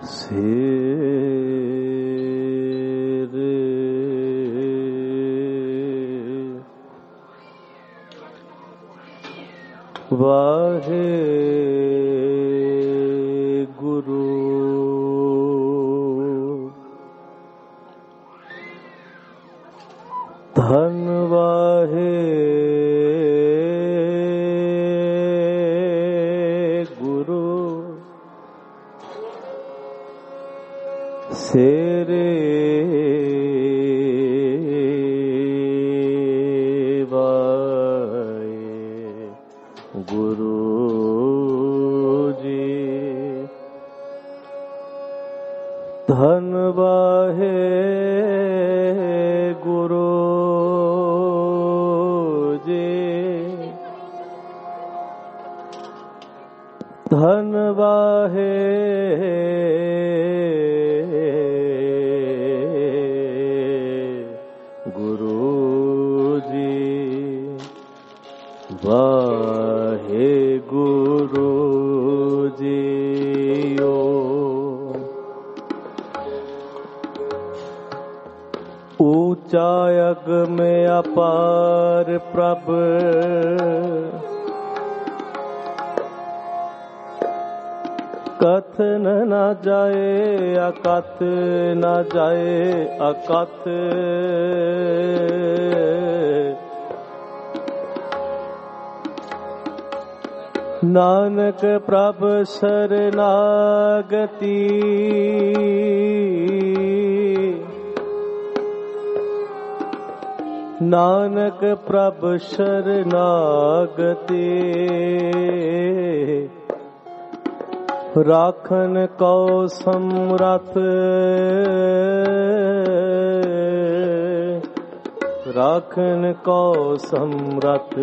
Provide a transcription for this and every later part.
वाहे गुरु धन वाहे गुरु सेरे धन वाहे गुरु जी धन वाहे गुरु जी वाहे गुरु जी ऊंचा यग में अपार प्रभ कथन न जाए अकथ न जाए अकथ नानक प्रभ शरणागति नानक प्रभ शरणागति राखन को समरथ राखन को समरथ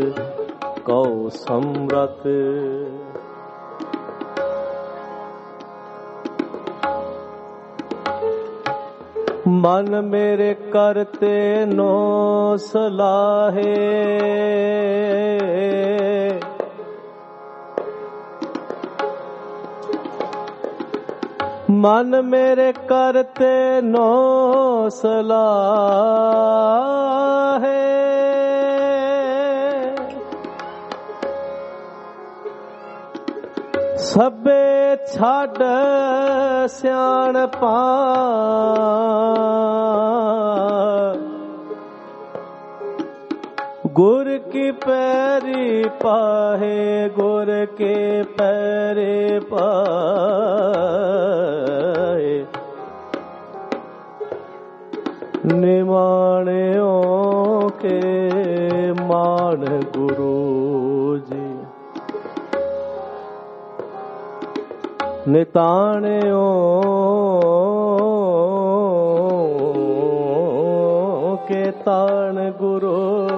मन मेरे करते नो सलाहे मन मेरे करते नो सलाहे सबे छाड़ सियाणपा गुर की पैरी पाहे गुर के पैरे पाहे निमाणियों के मान गुरु जी निताणियों के ताण गुरु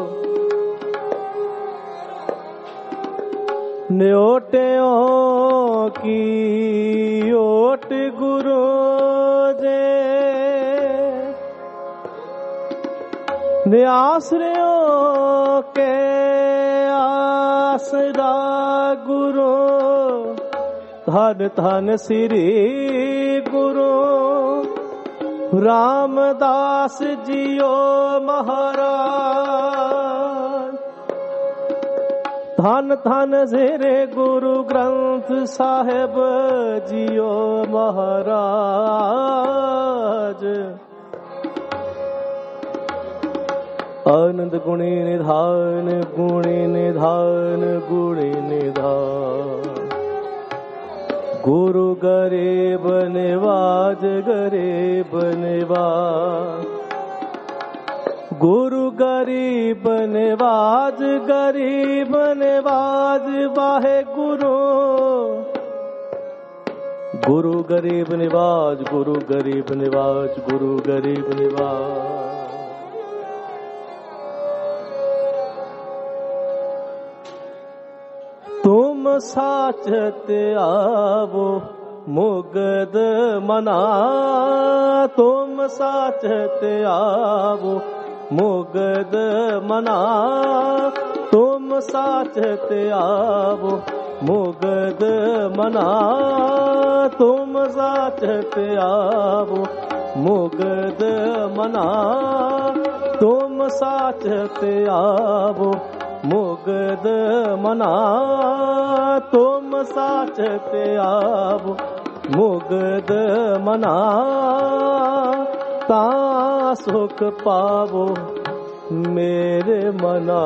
न्योटियों की ओट गुरु जे निआसरियों के आसरा गुरु धन धन श्री गुरु रामदास जियो महाराज धन धन श्री गुरु ग्रंथ साहिब जियो महाराज आनंद गुणी निधान गुणी निधान गुणी निधान गुरु गरीब निवाज गरीब निवाज गुरु गरीब निवाज गरीब निवाज वाहे गुरु गुरु गरीब निवाज गुरु गरीब निवाज गुरु गरीब निवाज तुम साचत आवो मुगद मना तुम साचत आवो मुगद मना तुम साचत आवो मुग्ध मना तुम साचत आवो मुग्ध मना तुम साचत आवो मुग्ध मना तुम साचत आवो मुग्ध मना ता सुख पावो मेरे मना।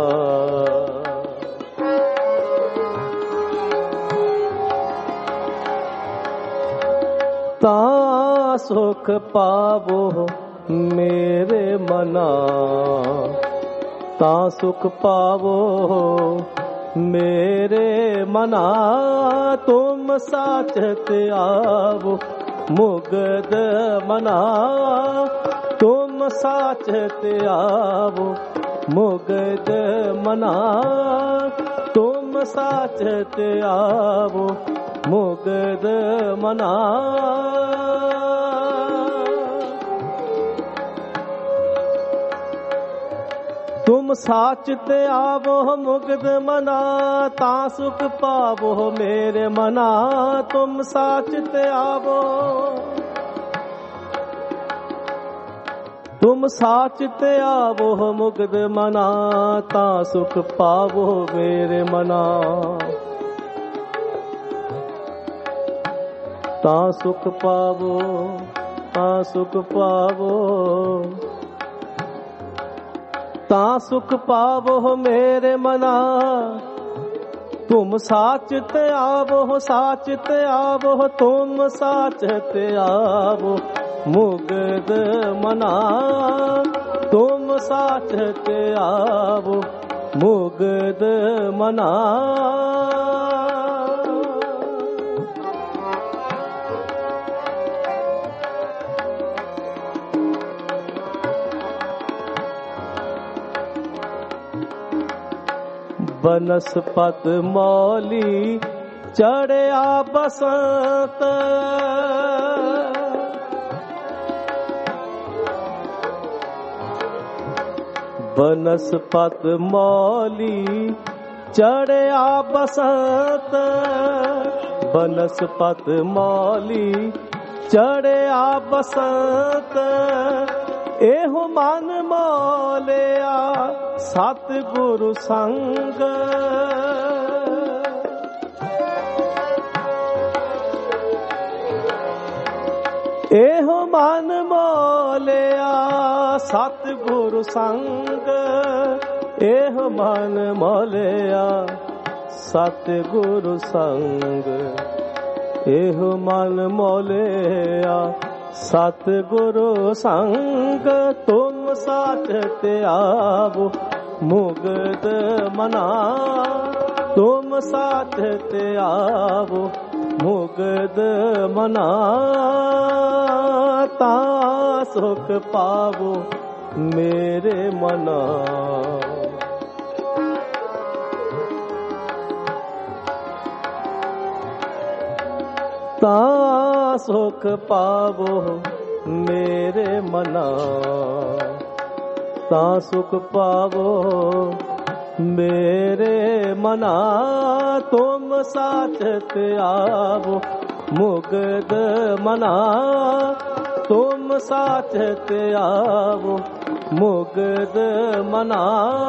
ता सुख पावो मेरे मना ता सुख पावो मेरे मना तुम साचत आवो मुग्ध मना तुम साचत आवो मुग्ध मना तुम साचत आवो मुग्ध मना। तुम साचत आवो मुग्ध मना ता सुख पावो मेरे मना तुम साचत आवो तुम साचत आवो मुग्ध मना ता सुख पावो मेरे मना ता सुख पावो ता सुख पावो ता सुख पावो मेरे मना तुम साचत आवो तुम साचत आवो मुग्ध मना तुम साचत आवो मुग्ध मना। बनस्पत मौली चढ़िया बसंत बनस्पत मौली चढ़िया बसंत बनस्पत मौली चढ़िया बसंत एहो मन मौलिया सतगुरु संग एहो मन मौलिया सतगुरु संग एहो मन मौलिया सतगुरु संग एहो मन मौलिया सतगुरु संग तुम साचत आवो मुग्ध मना तुम साचत आवो मुग्ध मना ता सुख पावो मेरे मना। ता सुख पावो मेरे मना ता सुख पावो मेरे मना तुम साचत आवो मुग्ध मना तुम साचत आवो मुग्ध मना।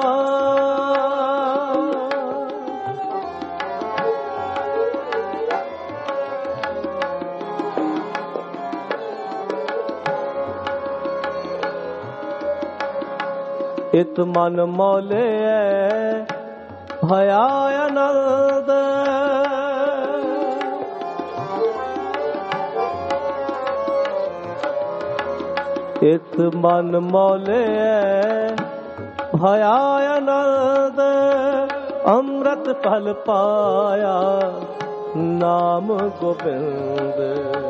इत मन मौले भया आनंद इत मन मौले भया आनंद अमृत फल पाया नाम गोविंद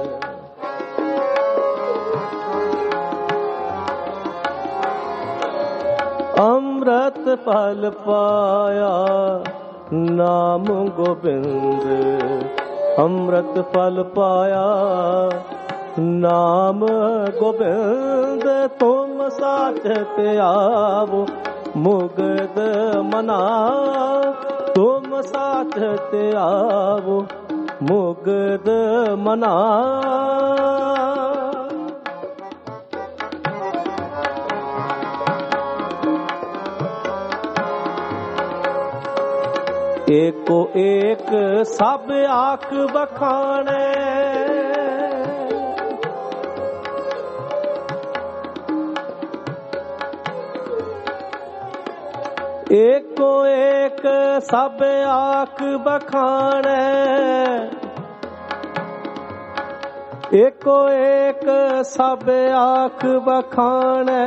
अमृत फल पाया नाम गोविंद अमृत फल पाया नाम गोविंद तुम साचत आवो मुग्ध मना तुम साच ते आवो मुग्ध मना। एको एक सब आख बखाने, एको एक सब आख बखाने, एको एक सब आख बखाने।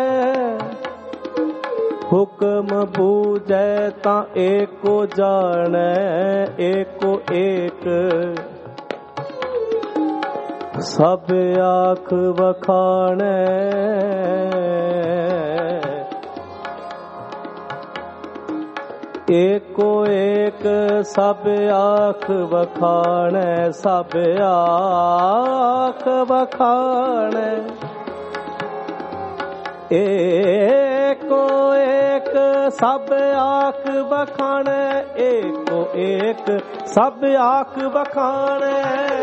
हुक्म बूझे ता एको जाने, एको एक सब आख बखाने। एको एक सब आख बखाने, सब आख बखाने। एको एक सब आख बखाने, एको एक सब आख बखाने।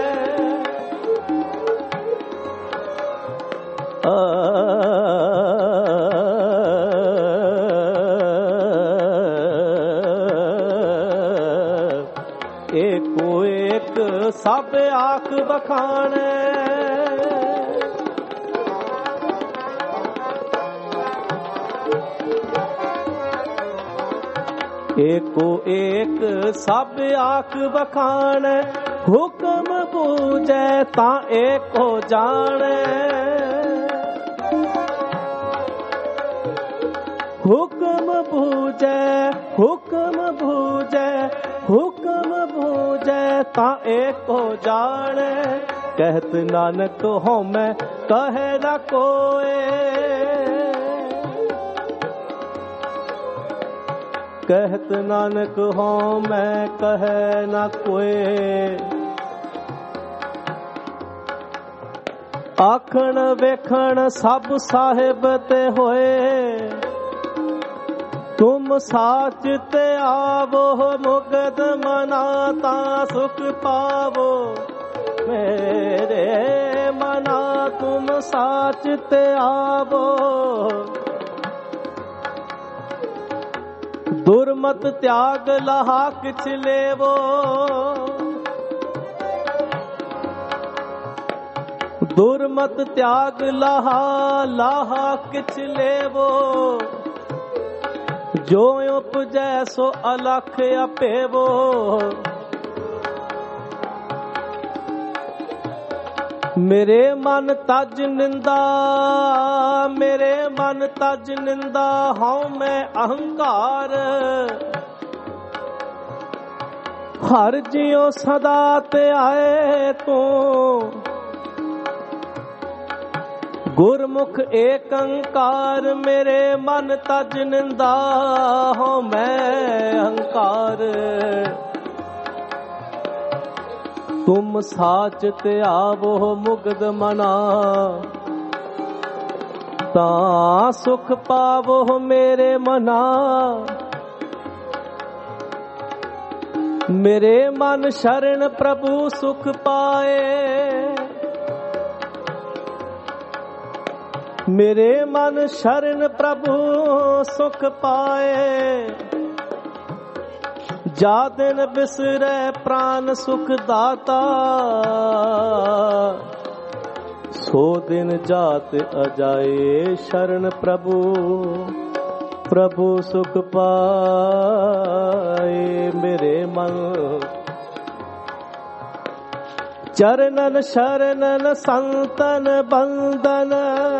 एको एक सब आख बखाने। एको एक सब आख बखाने। हुक्म बूझे ता एको जाने, हुक्म बूझे, हुक्म बूझे, हुक्म बूझे ता एको जाने। कहत नानक हो मैं कहे न कोए, कहत नानक हो मैं कहे न कोए। आखण वेखण सब साहिब ते होए, तुम साच ते आवो मुग्ध मना ता सुख पावो मेरे मना। तुम साच ते आवो, दुर्मत त्याग लहा किछ लेवो, दुर्मत त्याग लहा लाहा किछ लेवो। जो उपजै सो अलख अपेवो, मेरे मन तज निंदा, मेरे मन तज निंदा हूँ मैं अहंकार। हर जियो सदा ते आए तू, गुरमुख एक अंकार। मेरे मन तज निंदा हूँ मैं अहंकार। तुम साच ते आवो मुग्ध मना ता सुख पावो मेरे मना। मेरे मन शरण प्रभु सुख पाए, मेरे मन शरण प्रभु सुख पाए। जा दिन बिसरे प्राण सुख दाता, सो दिन जात अजाए शरण प्रभु। प्रभु सुख पाए मेरे मन, चरणन शरणन संतन बंदन।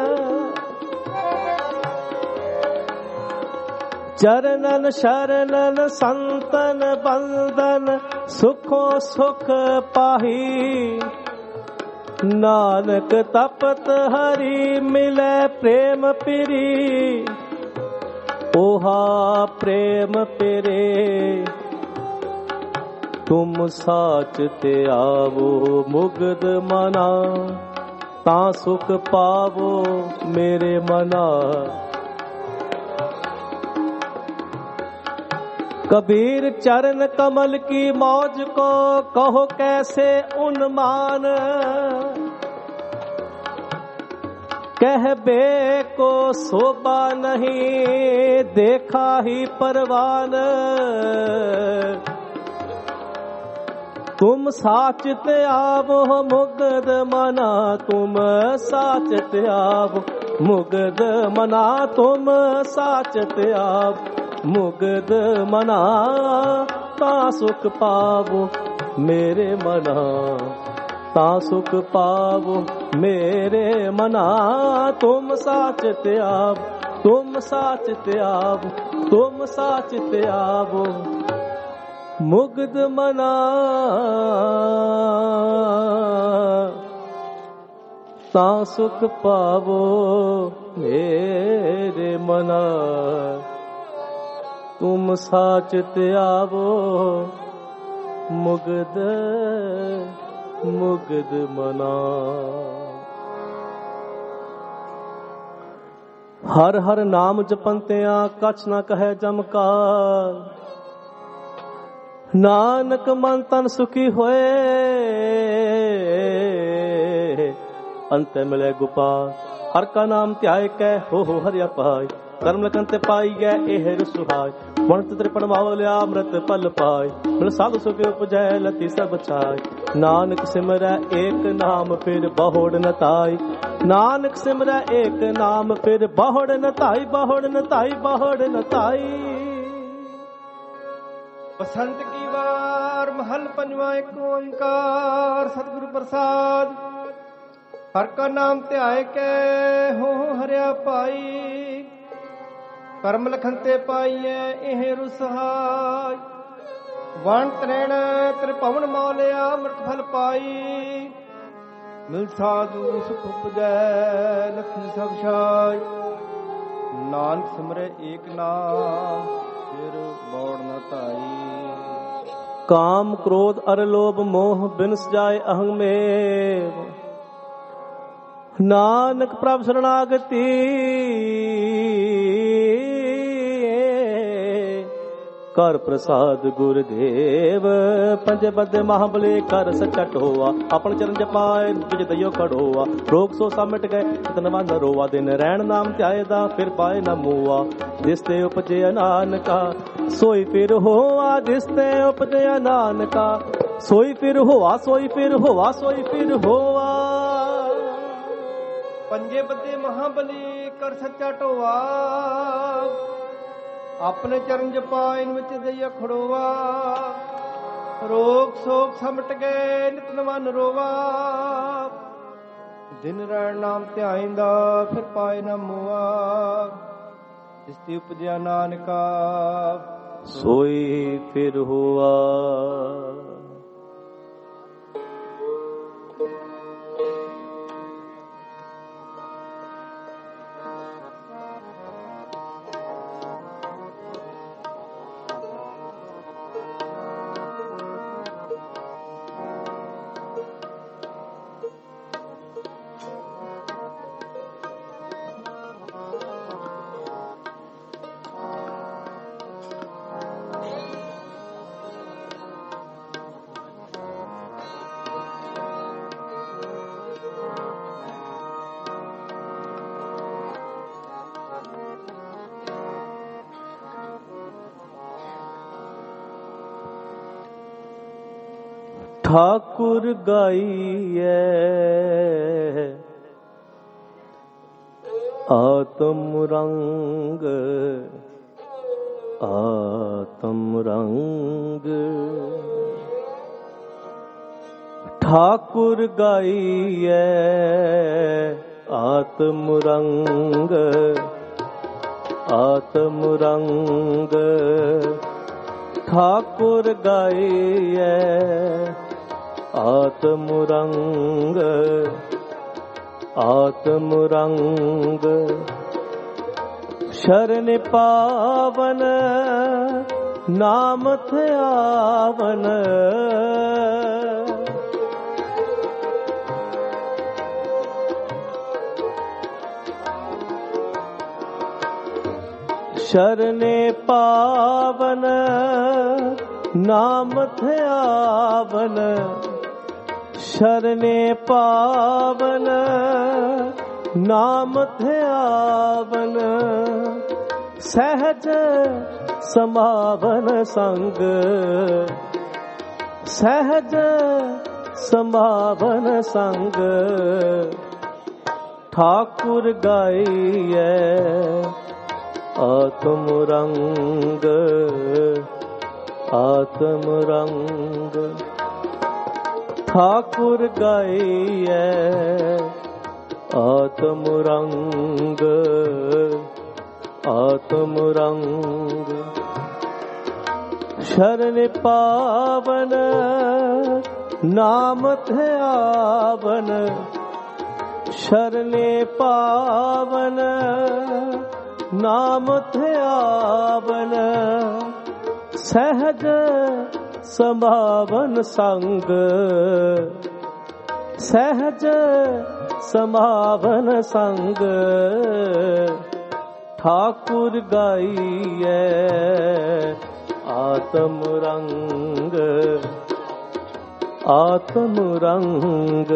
चरणन शरणन संतन बंदन, सुखो सुख पाही। नानक तपत हरि मिले प्रेम पिरी, ओहा प्रेम पिरे। तुम साच ते आवो मुग्ध मना, ता सुख पावो मेरे कबीर चरण कमल की मौज को कहो कैसे उन्मान, कहबे को शोभा नहीं देखा ही परवान। तुम साचित आवो मुग्ध मना, तुम साचित आवो मुग्ध मना, तुम साचित आवो मुग्ध मना। ता सुख पावो मेरे मना, ता सुख पावो मेरे मना। तुम साचित आवो, तुम साचित आवो, तुम साचित आवो मुग्ध मना। ता सुख पावो मेरे मना। तुम साचित आवो मुग्ध मुग्ध मना। हर हर नाम जपंतिया कछ न कहे जमकार। नानक मन तन सुखी होए अंत मिले गोपाल। हर का नाम ध्याय कै हो हरिया पाय। कर्म लखन ते पाई गै एहर सुहाय। वंत त्रिपण मावलिया अमृत पल पाय। मिल साधु सुख उपजै लती सब छाय। नानक सिमरै एक नाम फिर बहुड़ न ताई। नानक सिमरै एक नाम फिर बहुड़ न ताई, बहुड़ न ताई, बहुड़ न ताई। बसंत की वार महल पंजवा एक ओंकार सतगुरु प्रसाद। हर का नाम ध्याय कै हो हरिया पाई। ਕਰਮ ਲਖਨ ਤੇ ਪਾਈਐ ਇਹ ਰੁਸਹਾਈ। ਵਣ ਤਰੇਣ ਤ੍ਰਿਭਵਨ ਮੌਲਿਆ ਅੰਮ੍ਰਿਤ ਫਲ ਪਾਈ। ਮਿਲ ਸਾਧੂ ਸੁਖ ਉਪਜੈ ਲਖੀ ਸਭ ਛਾਈ। ਨਾਨਕ ਸਿਮਰੈ ਏਕ ਨਾਮ ਫਿਰ ਬੌੜ ਨ ਧਾਈ। ਕਾਮ ਕ੍ਰੋਧ ਅਰ ਲੋਭ ਮੋਹ ਬਿਨਸ ਜਾਏ ਅਹੰ ਮੇਵ। ਨਾਨਕ ਪ੍ਰਭ ਸ਼ਰਣਾਗਤੀ कर प्रसाद गुरुदेव। पंजे बदे महाबले कर सच्चा टोआ। अपन चरण जपाए तुझ दयो खड़ोआ। रोग सो सा मिट गए तनवा न रोआ। दिन रैन नाम ध्यायदा फिर पाए न मुआ। जिसते उपजे नानका सोई फिर होआ। जिसते उपजे नानका सोई फिर होआ, सोई फिर होआ, सोई फिर होआ। पंजे बदे महाबली कर सच्चा टोआ। ਆਪਣੇ ਚਰਨ ਜਪਾਇਨ ਵਿੱਚ ਦਈਆ ਖੜੋਆ। ਰੋਗ ਸੋਗ ਸਮਟ ਗਏ ਨਿਤ ਨਵਨ ਰੋਵਾ। ਦਿਨ ਰਹਿਣ ਨਾਮ ਧਿਆਇਂਦਾ ਫਿਰ ਪਾਏ ਨਾ ਮੋਆ। ਜਿਸ ਤੇ ਉਪਜਿਆ ਨਾਨਕਾ ਸੋਈ ਫਿਰ ਹੋਆ। ठाकुर गाइए आत्म रंग, आत्म रंग। ठाकुर गाइए आत्म रंग, आत्म रंग। ठाकुर गाइए आत्म रंग, आत्म रंग। शरण पावन नाम ध्यावन, शरणे पावन नाम ध्यावन, शरणे पावन नाम ध्यावन, सहज समावन संग, सहज समावन संग, ठाकुर गाइए आत्म रंग, आत्म रंग, ठाकुर गाइए आत्म रंग, आत्म रंग, शरण पावन नाम ध्यावन, शरण पावन नाम ध्यावन, सहज समावन संग, सहज समावन संग, ठाकुर गाइए आत्म रंग, आत्म रंग।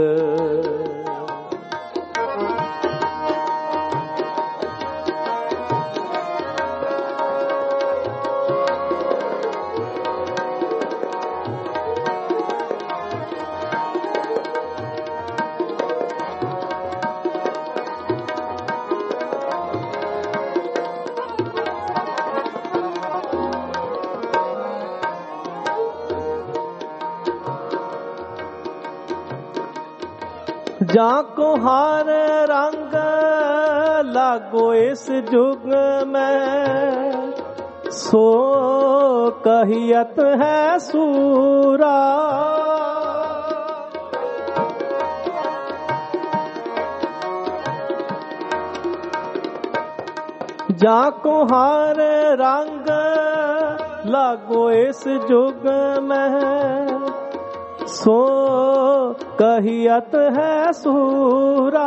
जाको हार रंग लागो इस जुग में, सो कहियत है सूरा, जाको हार रंग लागो इस जुग में, सो कहियत है सूरा,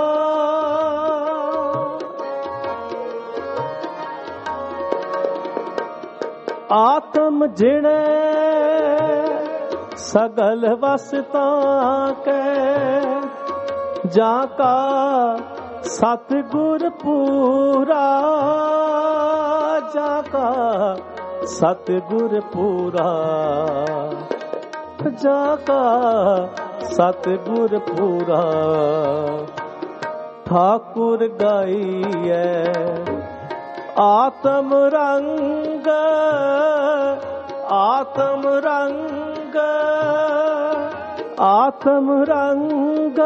आत्म जिणे सगल वसता के, जाका सतगुर पूरा, जाका सतगुर पूरा, जाका सतगुर पूरा, ठाकुर गाइए आत्म रंग, आत्म रंग, आत्म रंग,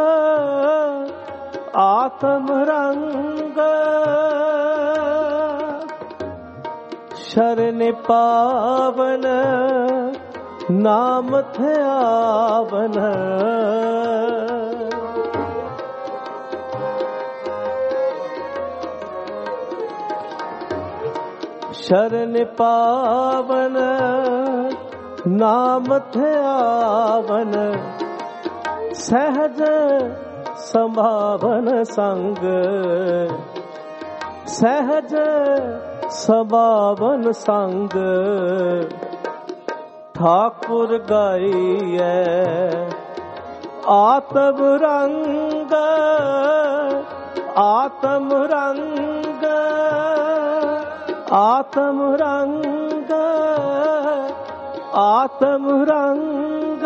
आत्म रंग, शरण पावन नाम ध्यावन, शरण पावन नाम ध्यावन, सहज समावन संग, सहज समावन संग, ठाकुर गाइए आत्म रंग, आत्म रंग, आत्म रंग, आत्म रंग।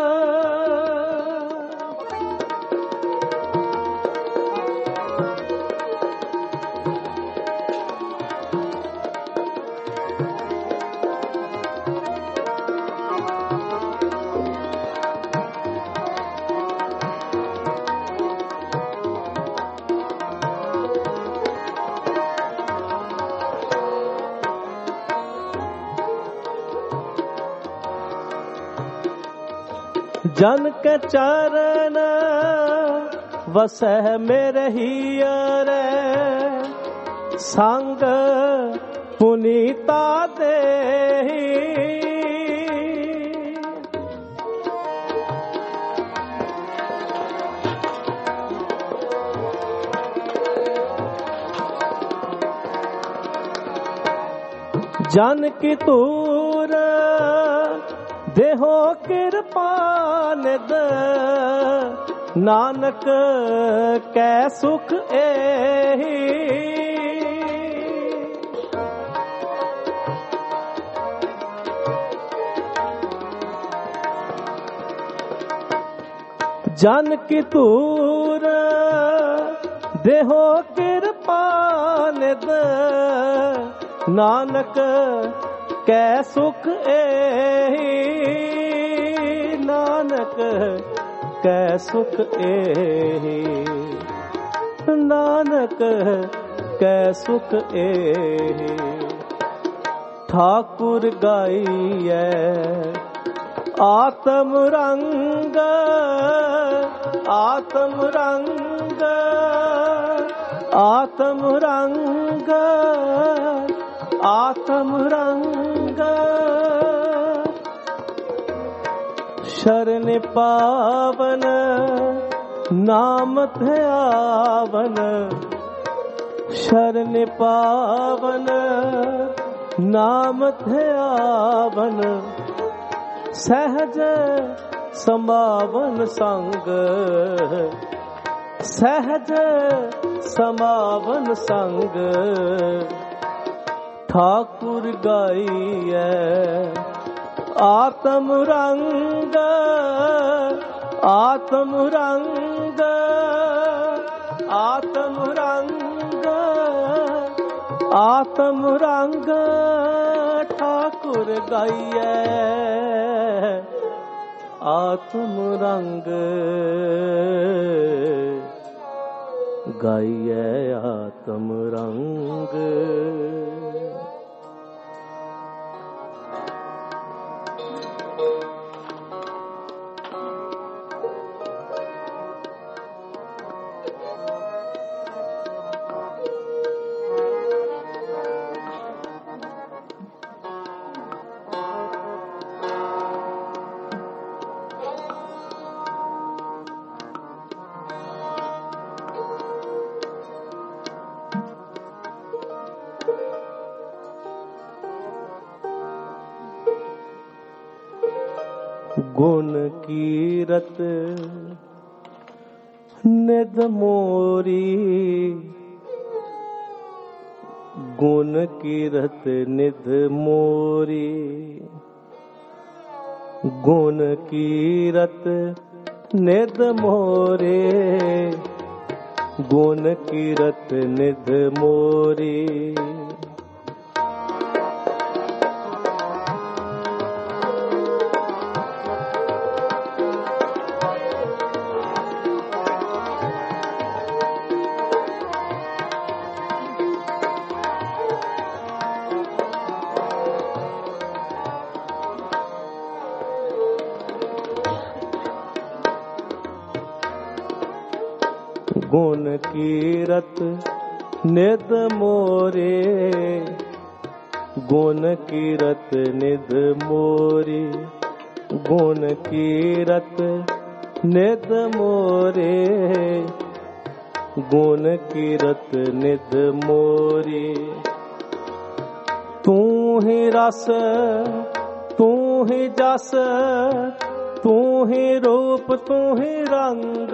जन के चरण वसह मेरे हियरे, संग पुनीता देहि। ਜਨ ਕੀ ਤੂਰ ਦੇਹੋ ਕਿਰਪਾ ਨਿਦ, ਨਾਨਕ ਕੈ ਸੁਖ ਏਹੀ। ਜਨ ਕੀ ਤੂਰ ਦੇਹੋ ਕਿਰਪਾ ਨਿਦ, ਨਾਨਕ ਕੈ ਸੁਖ ਏਹੀ। ਨਾਨਕ ਕੈ ਸੁਖ ਏਹੀ, ਨਾਨਕ ਕੈ ਸੁਖ ਏਹੀ। ਠਾਕੁਰ ਗਾਈਐ ਆਤਮ ਰੰਗ, ਆਤਮ ਰੰਗ, ਆਤਮ ਰੰਗ, ਆਤਮ ਰੰਗ। ਸ਼ਰਨ ਪਾਵਨ ਨਾਮ ਧਿਆਵਨ, ਸ਼ਰਨ ਪਾਵਨ ਨਾਮ ਧਿਆਵਨ। ਸਹਿਜ ਸਮਾਵਨ ਸੰਗ, ਸਹਿਜ ਸਮਾਵਨ ਸੰਗ। ਠਾਕੁਰ ਗਾਈਐ ਆਤਮ ਰੰਗ, ਆਤਮ ਰੰਗ, ਆਤਮ ਰੰਗ, ਆਤਮ ਰੰਗ। ਠਾਕੁਰ ਗਾਈਐ ਆਤਮ ਰੰਗ, ਗਾਈਐ ਆਤਮ ਰੰਗ। ਗੁਣ ਕੀਰਤ ਨਿਧ ਮੋਰੀ, ਗੁਣ ਕੀਰਤ ਨਿਧ ਮੋਰੀ। ਗੁਣ ਕੀਰਤ ਨਿਧ ਮੋਰੇ, ਗੁਣ ਕੀਰਤ ਨਿਧ ਮੋਰੀ। ਗੁਣ ਕੀਰਤ ਨਿਧ ਮੋਰੇ, ਗੁਣ ਕੀਰਤ ਨਿਧ ਮੋਰੀ। ਗੁਣ ਕੀਰਤ ਨਿਧ ਮੋਰੇ, ਗੁਣ ਕੀਰਤ ਨਿਧ ਮੋਰੀ। ਤੂੰ ਹੀ ਰਸ, ਤੂੰ ਹੀ ਜਸ, ਤੂੰ ਹੀ ਰੂਪ, ਤੂੰ ਹੀ ਰੰਗ।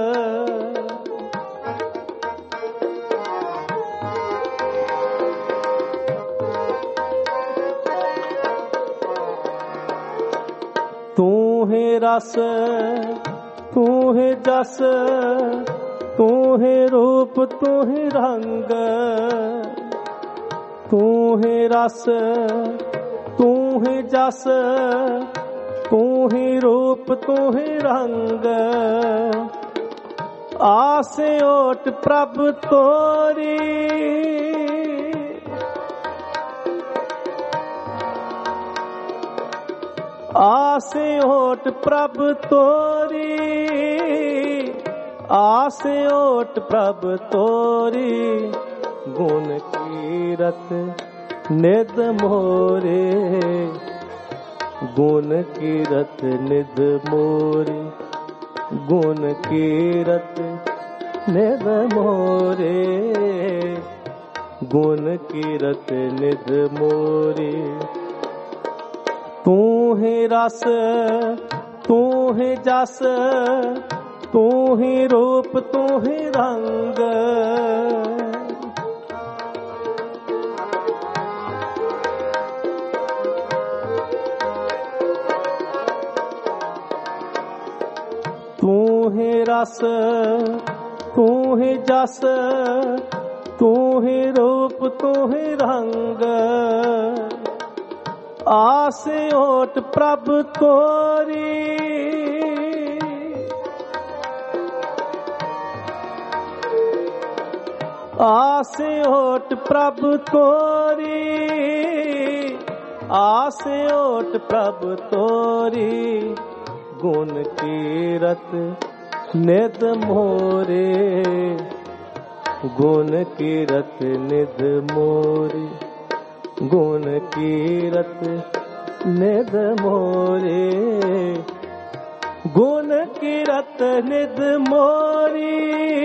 ਤੂੰ ਹੀ ਰਸ, ਤੂੰ ਹੀ ਜਸ, ਤੂੰ ਹੀ ਰੂਪ, ਤੂੰ ਹੀ ਰੰਗ। ਤੂੰ ਹੀ ਰਸ, ਤੂੰ ਹੀ ਜਸ, ਤੂੰ ਹੀ ਰੂਪ, ਤੂੰ ਹੀ ਰੰਗ। ਆਸ ਓਟ ਪ੍ਰਭ ਤੋਰੀ, ਆਸ ਓਟ ਪ੍ਰਭ ਤੋਰੀ, ਆਸ ਓਟ ਪ੍ਰਭ ਤੋਰੀ। ਗੁਣ ਕੀਰਤ ਨਿਧ ਮੋਰੇ, ਗੁਣ ਕੀਰਤ ਨਿਧ ਮੋਰੀ। ਗੁਣ ਕੀਰਤ ਨਿਧ ਮੋਰੇ, गुण कीरत निध मोरी। तू ही रस तू ही जस तू ही रूप तू ही रंग। तू ही रस तू ही जस तू ही रूप तू ही रंग। आस ओट प्रभ तोरी आस ओट प्रभ तोरी आस ओट प्रभ तोरी। गुण कीरत निध मोरे गुण कीरत निध मोरे गुण कीरत निध मोरे गुण कीरत निध मोरी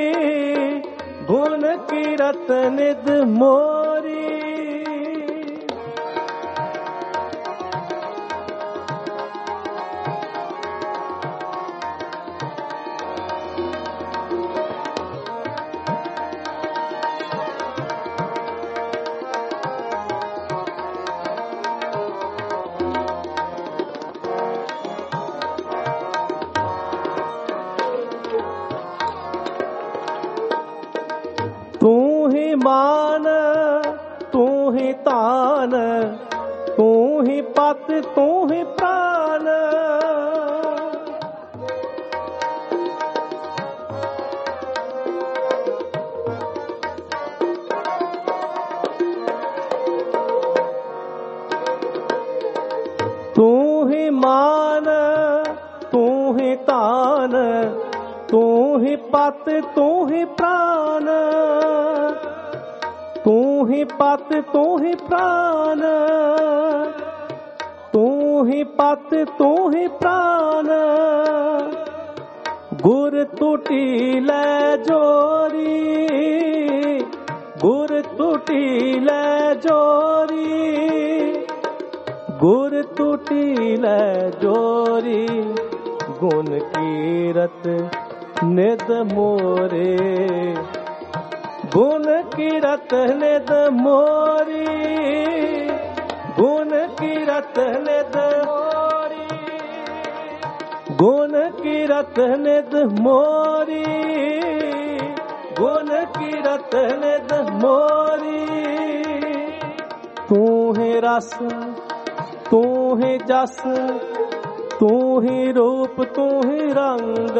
गुण कीरत निध मोरी। तू ही मान तू ही तान तू ही पत तू ही प्राण। तू ही मान तू ही तान तू ही पत तू ही प्राण। तू ही पत तू ही प्राण तू ही पत तू ही प्राण। गुर टूटी लै जोरी गुर टूटी लै जोरी गुर टूटी लै जोरी। गुण कीरत निध मोरे गुण कीरत निध मोरी गुण कीरत निध मोरी गुण कीरत निध मोरी गुण कीरत निध मोरी। तू ही रस तू ही जस तू ही रूप तू ही रंग।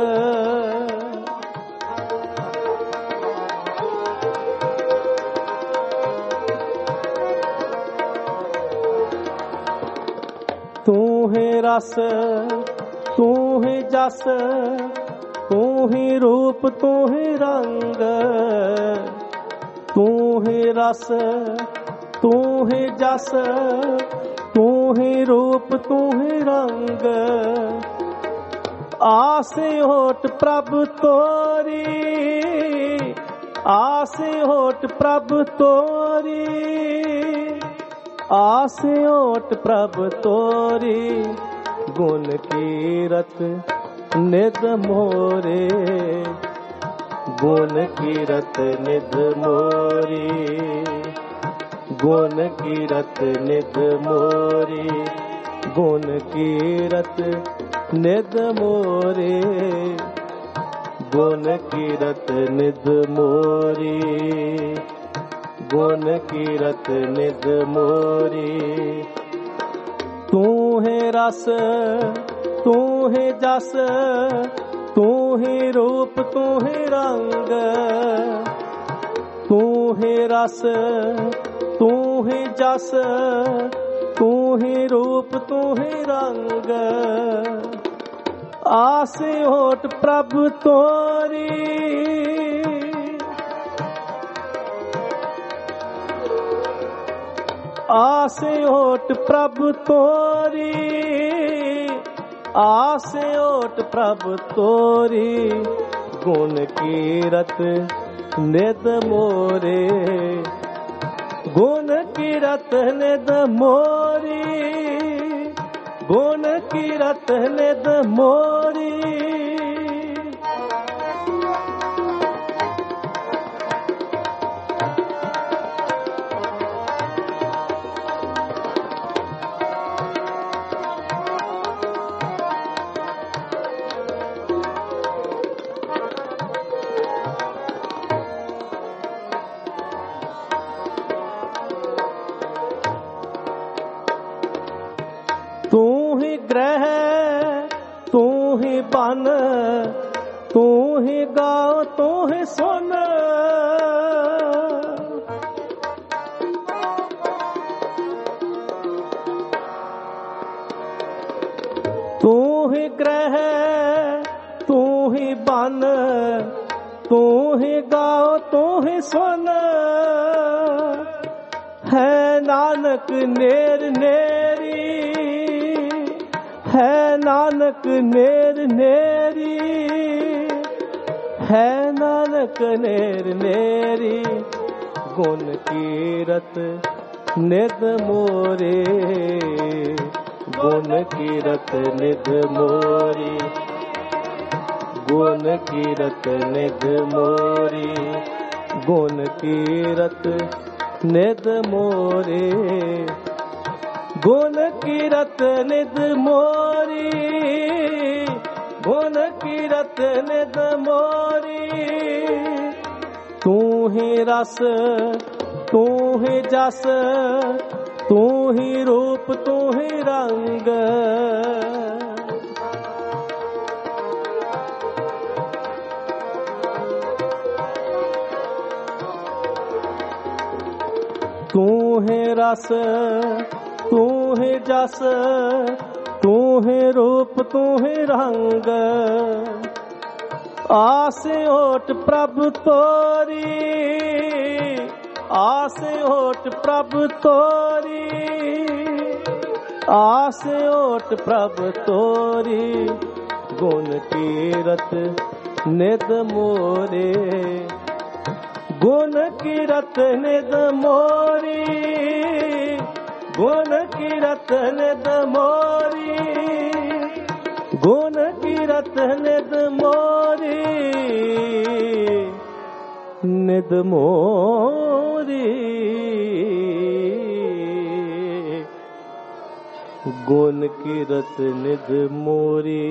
तू ही रस तू ही जस तू ही रूप तू ही रंग। तू ही रस तू ही जस तू ही रूप तू ही रंग। आस होठ प्रभ तोरी आस होठ प्रभ तोरी आस ओट प्रभ तोरी। गुण कीरत निध मोरे गुण कीरत निध मोरी गुण कीरत निध मोरी गुण कीरत निध मोरे गुण कीरत निध मोरी गुण कीरत निध मोरी। तू है रस तू है जस तू ही रूप तू ही रंग। तू है रस तू ही जस तू ही रूप तू ही रंग। आस होठ प्रभ तोरी आस ओट प्रभ तोरी आस ओट प्रभ तोरी। गुण कीरत निध मोरे गुण कीरत निध मोरी, गुण कीरत निध मोरी। तू ही ग्रह तू ही बन, तू ही गाँव तू ही सुन। तू ही ग्रह तू ही बन, तू ही गाँव तू ही सुन। है नानक नेर नेरी, है नानक नेर नेरी, है नानक नेर नेरी। गुण कीरत निध मोरे, गुण कीरत निध मोरी, गुण कीरत निध मोरी, गुण कीरत निध मोरे। गुण कीरत निध मोरी, गुण कीरत निध मोरी। तू ही रस तू ही जस, तू ही रूप तू ही रंग। तू है रस तू है जस, तू है रूप तू है रंग। आस ओट प्रभु तोरी, आस ओट प्रभु तोरी, आस ओट प्रभु तोरी। गुण कीरत निध मोरे, गुण कीरत निध मोरी, गुण कीरत निध मोरी, गुण कीरत निध मोरी, निध मोरी। गुण कीरत निध मोरी।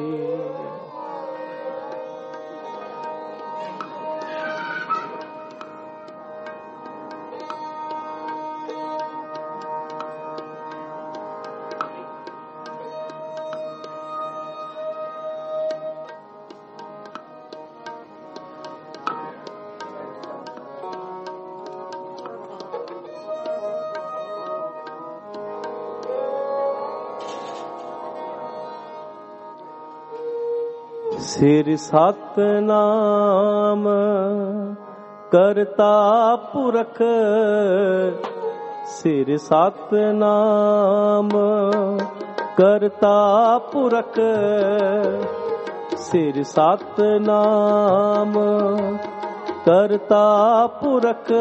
सिर सतनाम करता पुरख, सिर सतनाम करता पुरख, सिर सतनाम करता पुरख,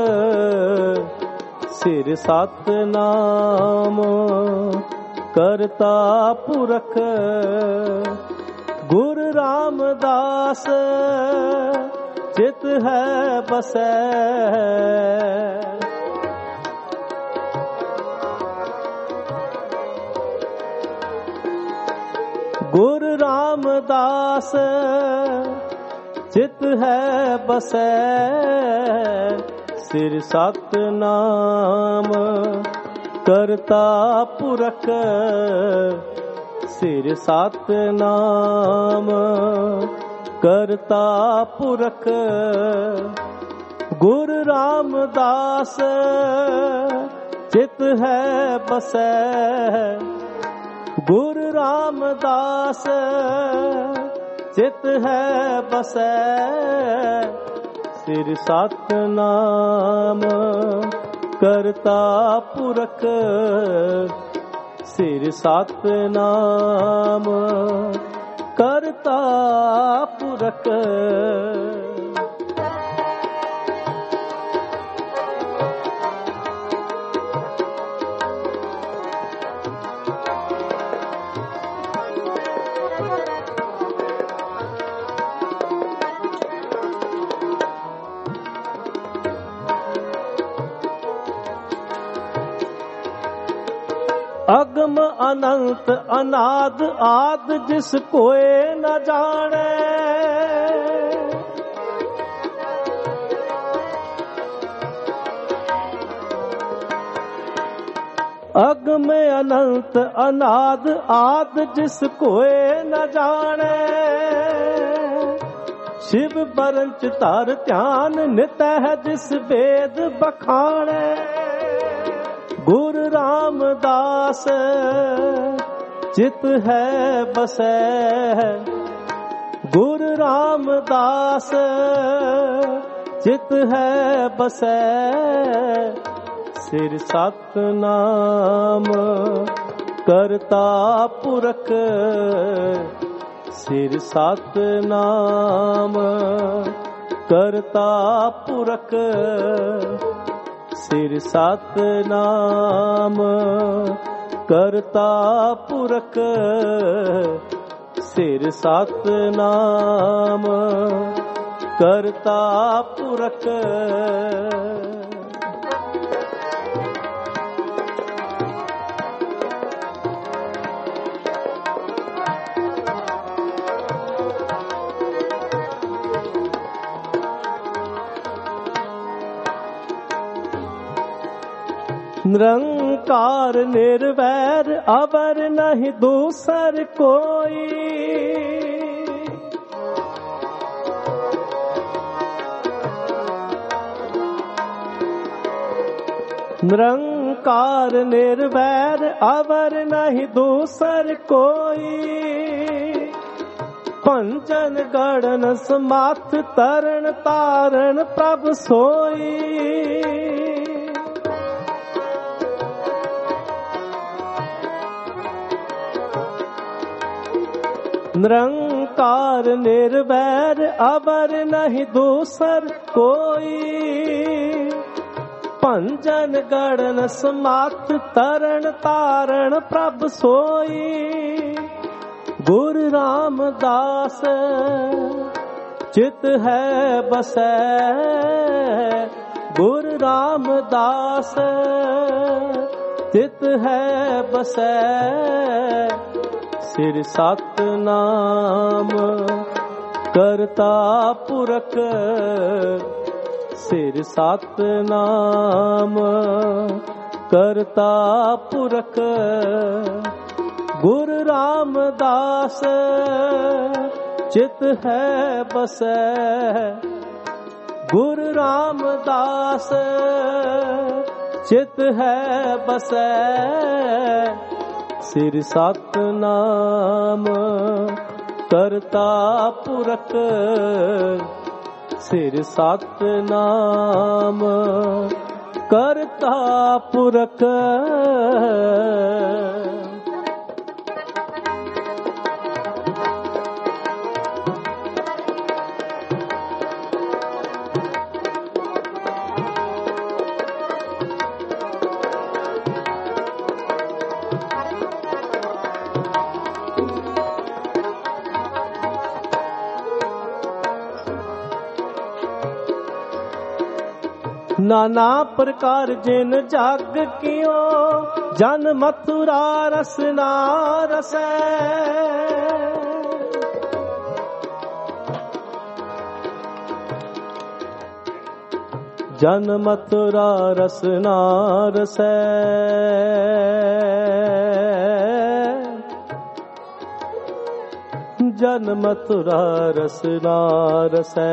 सिर सतनाम करता पुरख। गुरु रामदास चित है बसै, गुरु रामदास चित है बसै। सिर सतनाम करता पुरख, सिर सतनाम करता पुरख। गुरु रामदास चित है बसै, गुरु रामदास चित है बसै। सिर सतनाम करता पुरख, सिर सतनाम करता पुरख। ਅਗਮ ਅਨੰਤ ਅਨਾਦ ਆਦ ਜਿਸ ਕੋਏ ਨ ਜਾਣੈ। ਅਗਮ ਅਨੰਤ ਅਨਾਦ ਆਦ ਜਿਸ ਕੋਏ ਨ ਜਾਣੈ। शिव बरंच धर ध्यान नित है जिस वेद बखाणै। गुरु रामदास चित है बसै। गुरु रामदास चित है बसै। सिर सतनाम करता पुरख। सिर सतनाम करता पुरख। सिर सतनाम करता पुरख। सिर सतनाम करता पुरख। निरंकार निर्वैर अवर नहीं दूसर कोई। निरंकार निर्वैर अवर नहीं दूसर कोई। पंचन गणन समाथ तरण तारण प्रभ सोई। निरंकार निर्वैर अवर नहीं दूसर कोई। पंचन गणन समाथ तरण तारण प्रभ सोई। गुरु रामदास चित है बसै। गुरु रामदास चित है बसै। सिर सतनाम करता पुरख। सिर सतनाम करता पुरख। गुरु रामदास चित है बसै। गुरु रामदास चित है बसै। सिर सतनाम करता पुरख। सिर सतनाम करता पुरख। नाना प्रकार जिन जग कियो जन मथुरा रसना रसै। जन मथुरा रसना रसै। जन मथुरा रसना रसै।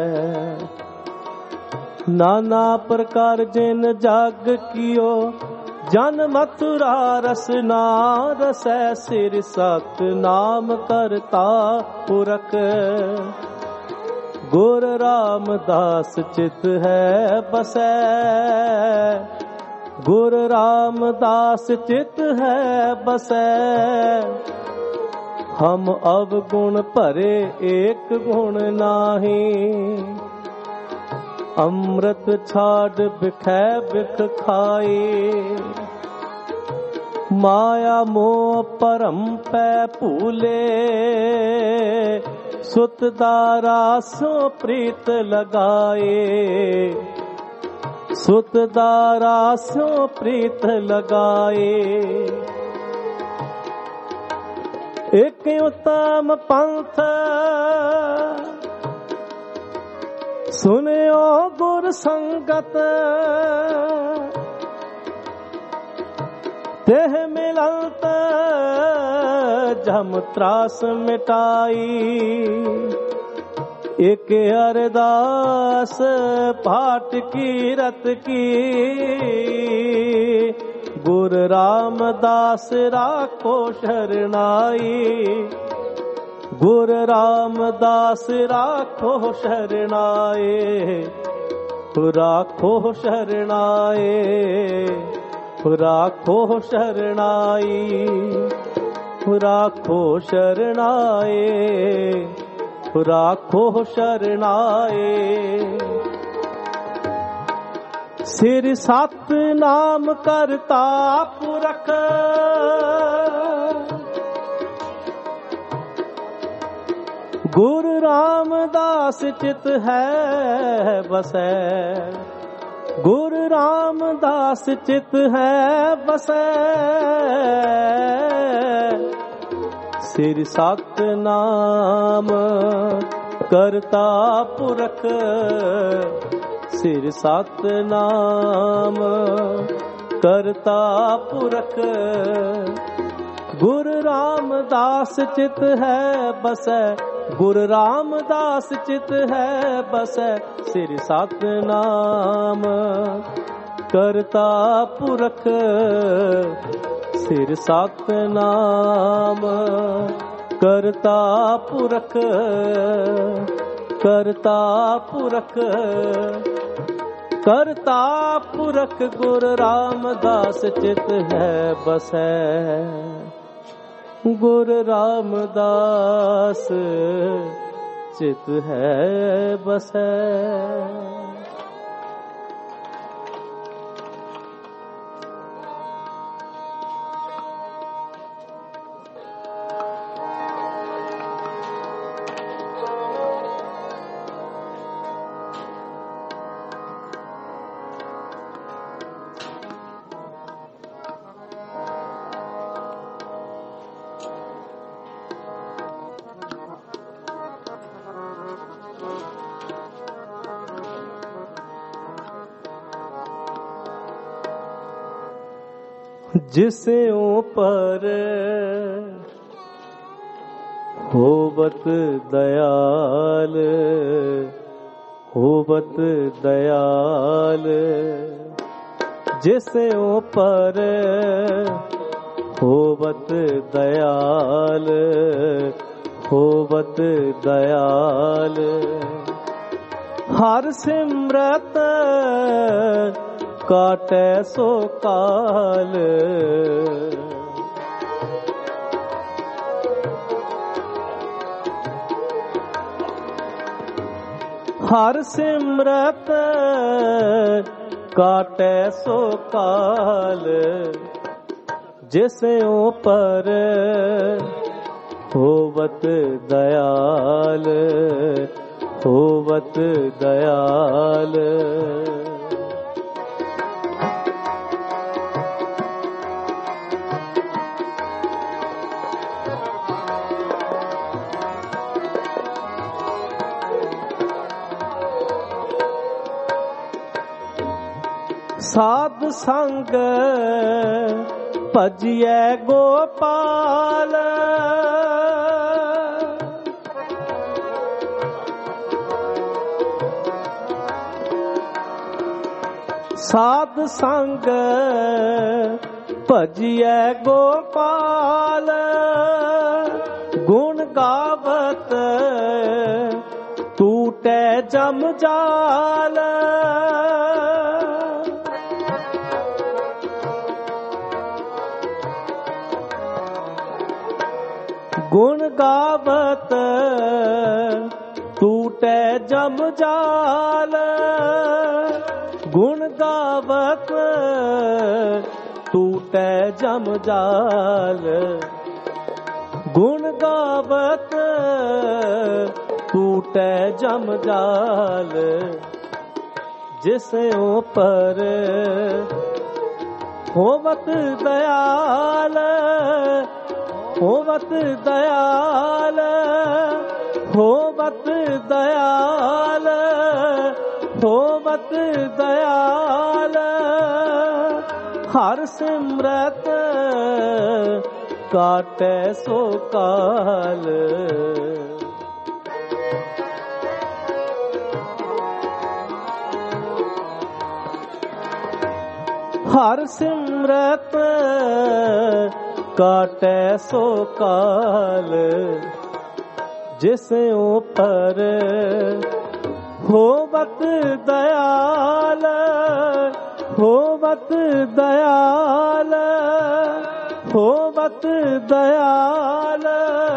नाना प्रकार जिन जग कियो जन मथुरा रसना रसै। सिर सतनाम करता पुरख। गुरु रामदास चित है बसै। गुरु रामदास चित है बसै। हम अवगुण भरे एक गुण नाही। अमृत छाड़ बिखै बिख खाए। माया मोह परम पै भूले। सुत दारा सो प्रीत लगाए। सुत दारा सो प्रीत लगाए। एक उत्तम पंथ सुनियो गुर संगत, तेह मिलत जम त्रास मिटाई। एक अरदास पाठ कीरत की, गुर रामदास राखो शरणाई। गुर रामदास राखो शरणाए, राखो शरणाए, राखो शरणाई, राखो शरणाए, राखो शरणाए। सिर सतनाम करता पुरख, गुरु रामदास चित है बसै। गुरु रामदास चित है बसै, सिर सतनाम करता पुरख। सिर सतनाम करता पुरख, गुरु रामदास चित है बसै। गुरु रामदास चित है बसै, सिर सतनाम करता पुरख। सिर सतनाम करता पुरख, करता पुरख, करता पुरख। गुरु रामदास चित है बसै। गुरु रामदास चित है बसै। जिसे ऊपर होवत दयाल, होवत दयाल। जिसे ऊपर होवत दयाल, होवत दयाल। हर सिमरत काटै सो काल। हर सिमरत काटै सो काल। जिसे ऊपर होवत दयाल, होवत दयाल। साध संग भजिए गोपाल। साध संग भजिए गोपाल। गुण गावत टूटे जम जाल। गुण गावत टूटे जम जाल। गुण गावत टूटे जम जाल। गुण गावत टूटे जम जाल। जिस ऊपर होवत दयाल, ਹੋਵਤ ਦਇਆਲ, ਹੋਵਤ ਦਇਆਲ, ਹੋਵਤ ਦਇਆਲ। ਹਰ ਸਿਮਰਤ ਕਾਟੈ ਸੋ ਕਾਲ। ਹਰ ਸਿਮਰਤ ਕਾਟੈ ਸੋ ਕਾਲ। ਜਿਸ ਉਪਰ ਹੋਵਤ ਦਇਆਲ, ਹੋਵਤ ਦਇਆਲ, ਹੋਵਤ ਦਇਆਲ,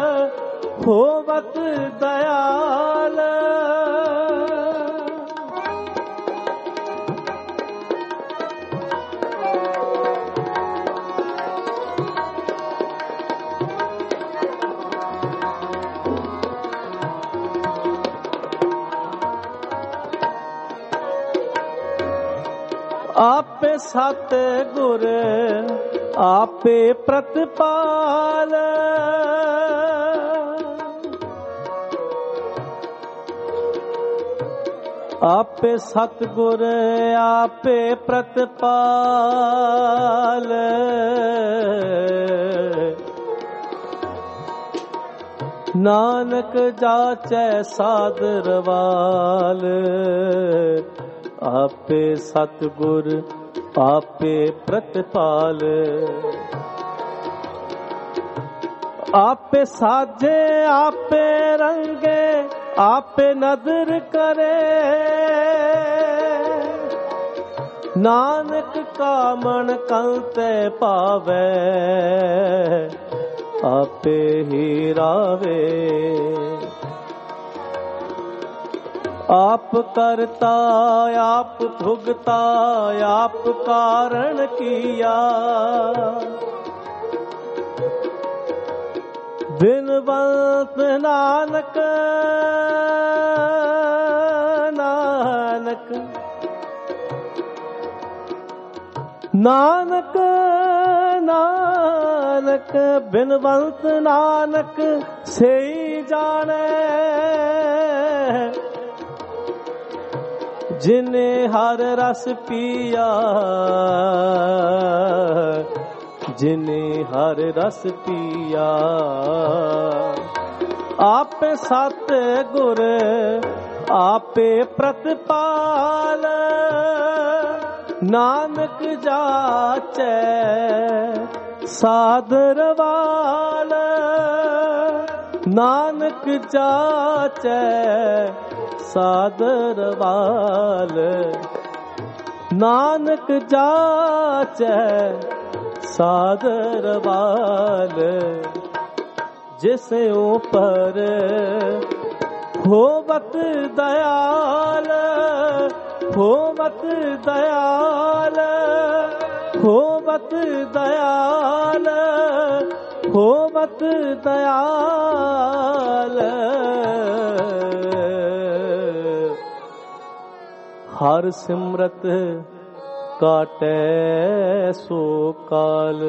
ਹੋਵਤ ਦਇਆਲ। ਆਪੇ ਸਤ ਗੁਰ ਆਪੇ ਪ੍ਰਤਪਾਲ। ਆਪੇ ਸਤ ਗੁਰ ਆਪੇ ਪ੍ਰਤਪਾਲ। ਨਾਨਕ ਜਾਚੈ ਸਾਦਰਵਾਲ। ਆਪੇ ਸਤਿਗੁਰ ਆਪੇ ਪ੍ਰਤਪਾਲ। ਆਪੇ ਸਾਜੇ ਆਪੇ ਰੰਗੇ ਆਪੇ ਨਦਰ ਕਰੇ। ਨਾਨਕ ਕਾ ਮਨ ਕੰਤੈ ਪਾਵੈ ਆਪੇ ਹੀ ਰਾਵੇ। ਆਪ ਕਰਤਾ ਆਪ ਭੁਗਤਾ ਆਪ ਕਾਰਨ ਕੀਆ। ਬਿਨਵੰਤ ਨਾਨਕ ਨਾਨਕ ਨਾਨਕ ਨਾਨਕ ਬਿਨਵੰਤ ਨਾਨਕ ਸਈ ਜਾਣੈ। ਜਿਨੇ ਹਰ ਰਸ ਪੀਆ ਜਿਨੇ ਹਰ ਰਸ ਪੀਆ। ਆਪੇ ਸਤ ਗੁਰ ਆਪੇ ਪ੍ਰਤਪਾਲ। ਨਾਨਕ ਜਾਚੈ ਸਾਦਰਵਾਲ। ਨਾਨਕ ਜਾਚੈ ਸਾਦਰਵਾਲ। ਨਾਨਕ ਜਾਚੈ ਸਾਦਰਵਾਲ। ਜਿਸ ਉਪਰ ਹੋਵਤ ਦਇਆਲ ਹੋਵਤ ਦਇਆਲ ਹੋਵਤ ਦਇਆਲ ਹੋਵਤ ਦਇਆਲ। ਹਰ ਸਿਮਰਤ ਕਾਟੈ ਸੋ ਕਾਲ।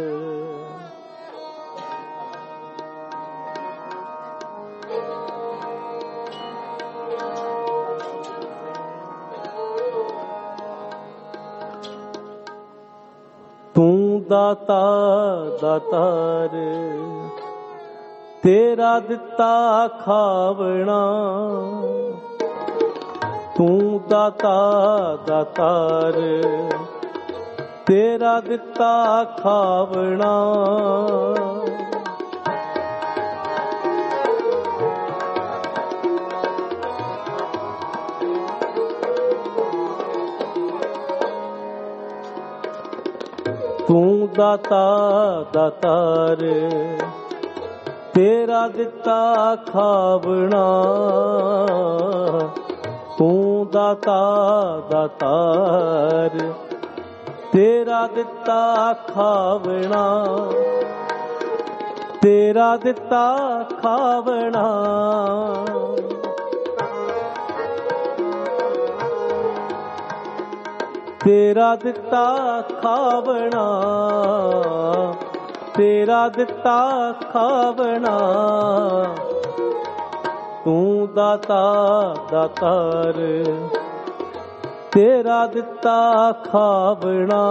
ਤੂੰ ਦਾਤਾ ਦਾਤਾਰ ਤੇਰਾ ਦਿੱਤਾ ਖਾਵਣਾ। ਤੂੰ ਦਾਤਾ ਦਾਤਾਰ ਤੇਰਾ ਦਿੱਤਾ ਖਾਵਣਾ। ਤੂੰ ਦਾਤਾ ਦਾਤਾਰ ਤੇਰਾ ਦਿੱਤਾ ਖਾਵਣਾ। ਤੂੰ ਦਾਤਾ ਦਾਤਾਰ ਤੇਰਾ ਦਿੱਤਾ ਖਾਵਣਾ। ਤੇਰਾ ਦਿੱਤਾ ਖਾਵਣਾ। ਤੇਰਾ ਦਿੱਤਾ ਖਾਵਣਾ। ਤੇਰਾ ਦਿੱਤਾ ਖਾਵਣਾ, ਤੂੰ ਦਾਤਾ ਦਾਤਾਰ, ਤੇਰਾ ਦਿੱਤਾ ਖਾਵਣਾ।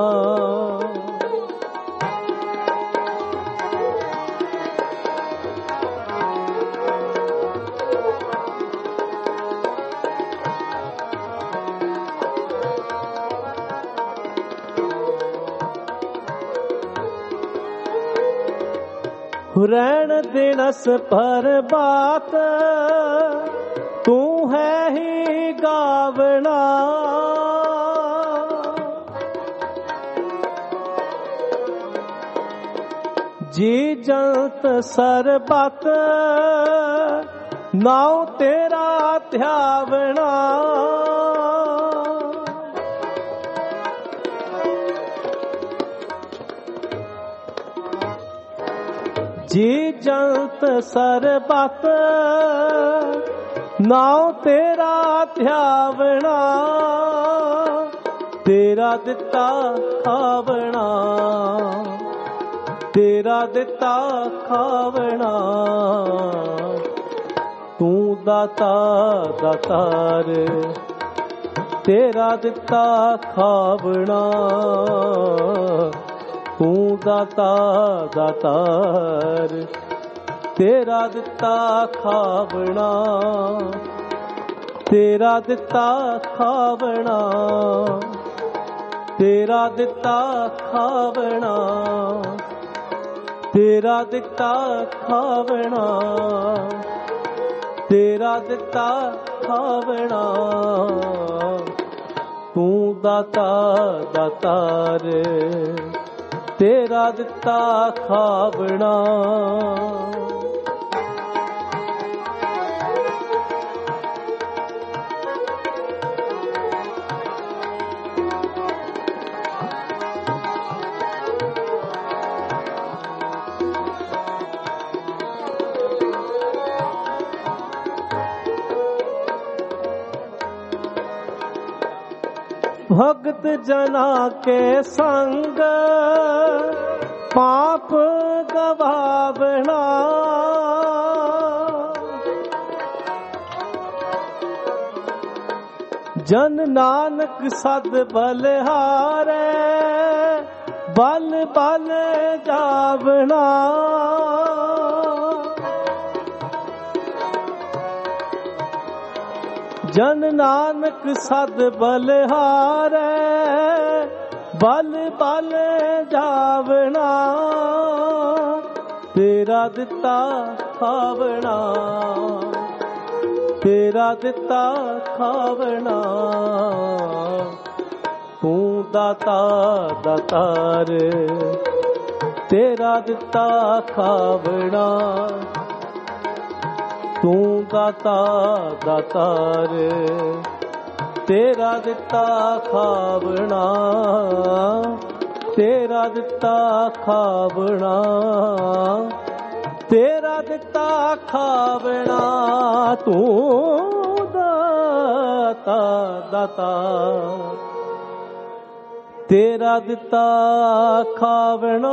ਰਹਿਣ ਦਿਨਸ ਪਰ ਬਾਤ, ਤੂੰ ਹੈ ਹੀ ਗਾਵਣਾ, ਜੀ ਜੰਤ ਸਰਬਤ ਨਾਉ ਤੇਰਾ ਧਿਆਵਣਾ। ਜੀ ਜੰਤ ਸਰਬਤ ਨਾਉ ਤੇਰਾ ਧਿਆਵਣਾ, ਤੇਰਾ ਦਿੱਤਾ ਖਾਵਣਾ, ਤੇਰਾ ਦਿੱਤਾ ਖਾਵਣਾ। ਤੂੰ ਦਾਤਾ ਦਾਤਾਰ, ਤੇਰਾ ਦਿੱਤਾ ਖਾਵਣਾ, ਤੂੰ ਦਾਤਾ ਦਾਤਾਰ, ਤੇਰਾ ਦਿੱਤਾ ਖਾਵਣਾ, ਤੇਰਾ ਦਿੱਤਾ ਖਾਵਣਾ, ਤੇਰਾ ਦਿੱਤਾ ਖਾਵਣਾ, ਤੇਰਾ ਦਿੱਤਾ ਖਾਵਣਾ, ਤੇਰਾ ਦਿੱਤਾ ਖਾਵਣਾ। ਤੂੰ ਦਾਤਾ ਦਾਤਾਰ, ਤੇਰਾ ਦਿੱਤਾ ਖਾਵਣਾ। भगत जना के संग पाप गवावना, जन नानक सद बलिहारे बल बल जावना। जन नानक सद बलिहारे बल बल जावना, तेरा दिता खावना, तेरा दिता खावना। तू दाता दातार, तेरा दिता खावना, तू दाता दातार, तेरा दिता खावना, तेरा दिता खावना, तेरा दिता खावना। तू दाता दाता, तेरा दिता खावना।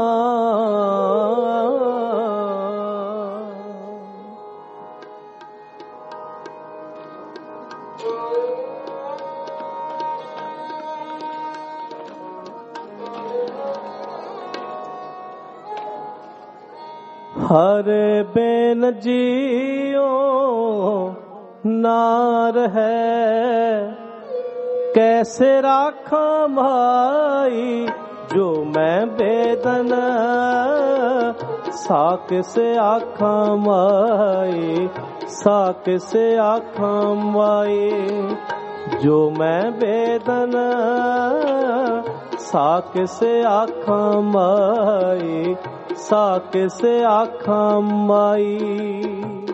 हर बेन जियो नार है, कैसे राखा माई जो मैं बेदन, साक से आखा माई, साक से आखा माई जो मैं बेदन, साक से आखा माई, साक से आखा माई।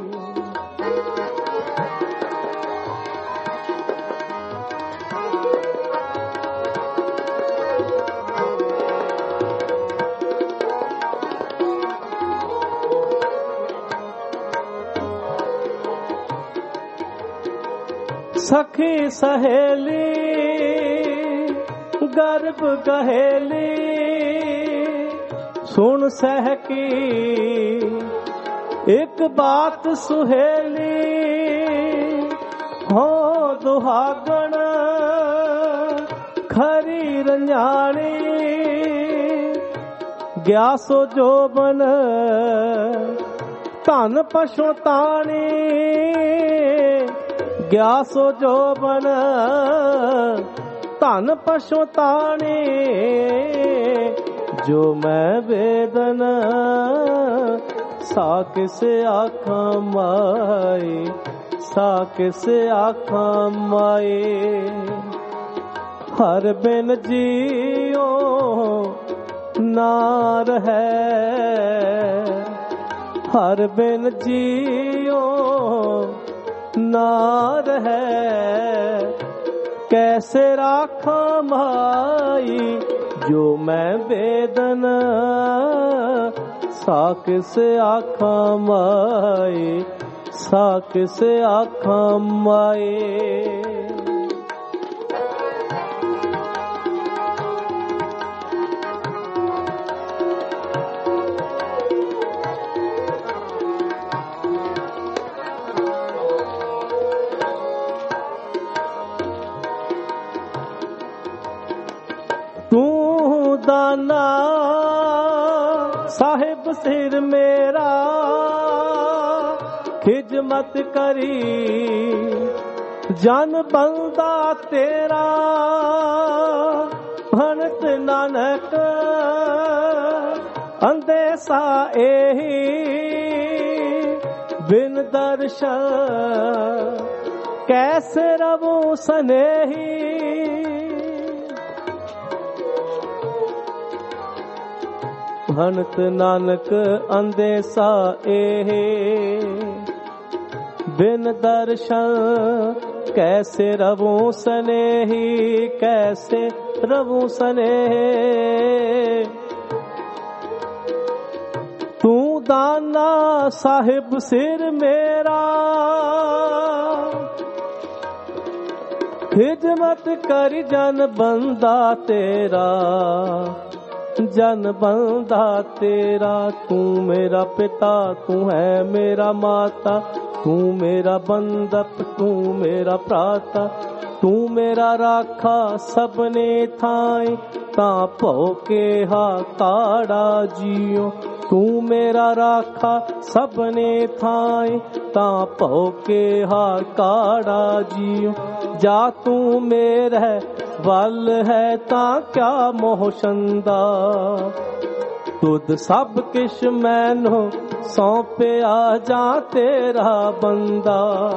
सखी सहेली गर्भ गहेली, सुन सह की एक बात सुहेली, हो दुहागण खरी रंजानी, गया सो जोबन धन पछुतानी, गया सो जोबन धन पछुतानी, जो मैं वेदन सा किसे आखां माई, सा किसे आखां माई। हर बिन जियो नार है, हर बिन जियो नार है, कैसे राखा माई, जो मैं वेदन सा किसे आखां माई, सा किसे आखां माई। दाना साहिब सिर मेरा, खिजमत करी जन बंदा तेरा, भनत नानक अंदेसा एही, बिन दर्शन कैसे रवूं सनेही। भनत नानक अंदेसा एहे, बिन दर्शन कैसे रवूं सनेही, कैसे रवूं सनेही। तू दाना साहिब सिर मेरा, खिदमत कर जन बंदा तेरा, जन बंदा तेरा। तू मेरा पिता, तू है मेरा माता, तू मेरा बंदप, तू मेरा प्राता, तू मेरा राखा सबने थाई, तां भौ के हा काड़ा जियो। तू मेरा राखा सबने थाई, तां भौ के हा काड़ा जियो। जा तू मेरे वल है तां क्या मोह छंदा, तुद सब किश मैनू सौंपिया जा तेरा बंदा।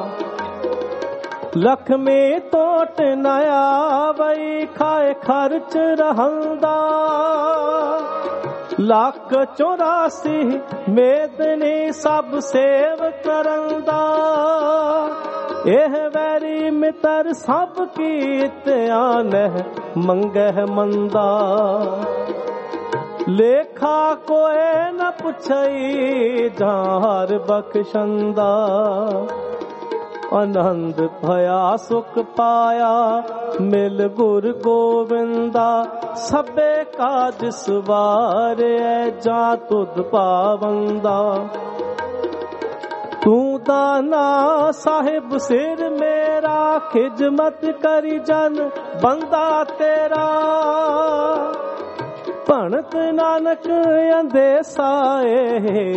लखमी तोट न आवई, खाए खर्च रहंदा, लाख 84 मेदनी सब सेव करंदा। एह वैरी मितर सब कीतियान मंगह मंदा, लेखा कोए न पुछई जाहर बख्शंदा। आनंद भया सुख पाया मिल गुर गोविंदा, सबे काज सवारे जा तुद पावंदा। तू दाना साहिब सिर मेरा, खिजमत करी जन बंदा तेरा। भनत नानक अंदेसा एहे,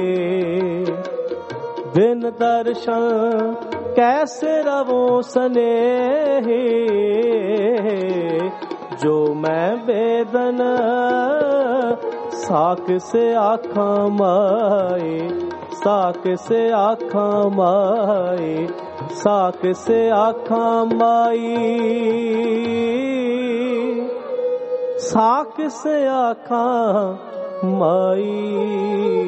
बिन दर्शन कैसे रवूं सनेही। जो मैं वेदन साक से आखां माई, साक से आखां माई, साक से आखां माई, साक से आखां माई।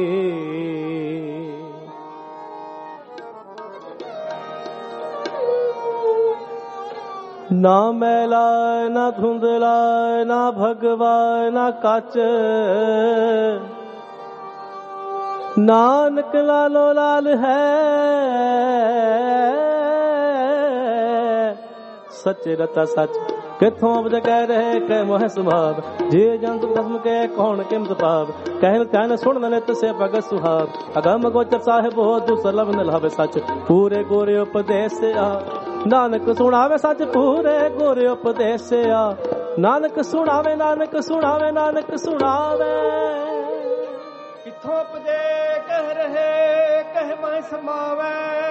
ना मैला ना धुंधला ना भगवा ना काच, नानक लालो लाल है सच रता सच। किथों अबज कह रहे कह मोह सुभाव, जे जंतु खसम के कौन किमत पाव, कहन ध्यान सुन नित से भगत सुहाव, अगम गोचर साहिब हो दुसलभ न लावे सच, पूरे गोरे उपदेश आ, नानक सुनावे सच पूरे गोरे उपदेश आ, नानक सुनावे नानक सुनावे नानक सुनावे। किथों उपजे कह रहे कह मैं समावे,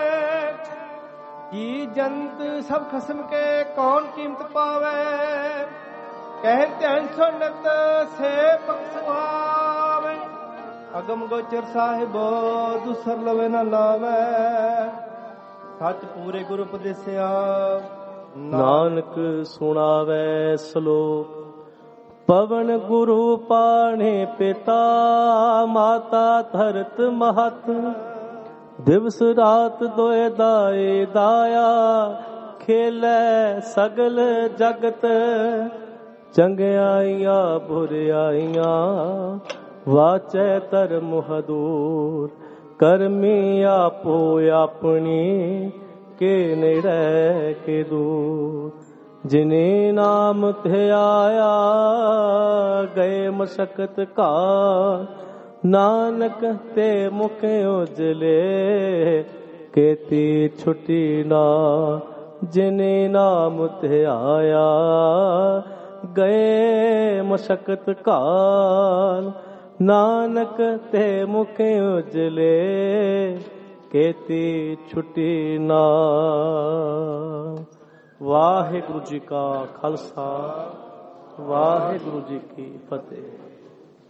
जी जंत सब खसम के कौन कीमत पावे, कह ध्यान सुनत से बख्शवावे, अगम गोचर साहिबो दूसर लवे न लावे, सच पूरे गुरु उपदेसिया नानक सुनावे श्लोक। पवन गुरु पाणे पिता माता धरत महत, दिवस रात दोए दाए दाया, खेलै सगल जगत, चंगियाइया बुरियाइया वाचै धर्म हदूर, करमी आपो अपनी के नेड़े के दूर, जिने नाम थे आया गए मशक्कत का, नानक ते मुख उजले केती छुटी ना, जिने नाम ते आया गए मशक्कत काल, नानक ते मुख उजले केती छुटी ना। वाहिगुरु जी का खालसा, वाहिगुरु जी की फतेह।